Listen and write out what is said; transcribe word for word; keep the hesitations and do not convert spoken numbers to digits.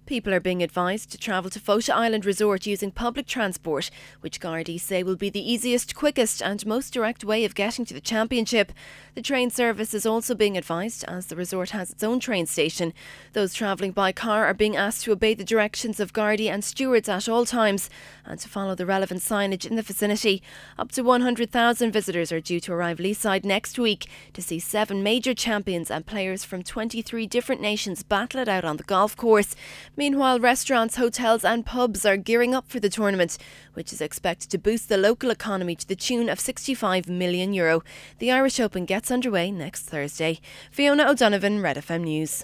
People are being advised to travel to Fota Island Resort using public transport, which Gardaí say will be the easiest, quickest and most direct way of getting to the championship. The train service is also being advised, as the resort has its own train station. Those travelling by car are being asked to obey the directions of Gardaí and stewards at all times and to follow the relevant signage in the vicinity. Up to one hundred thousand visitors are due to arrive Leeside next week to see seven major champions and players from twenty-three different nations battle it out on the golf course. Meanwhile, restaurants, hotels and pubs are gearing up for the tournament, which is expected to boost the local economy to the tune of sixty-five million euro. The Irish Open gets underway next Thursday. Fiona O'Donovan, Red F M News.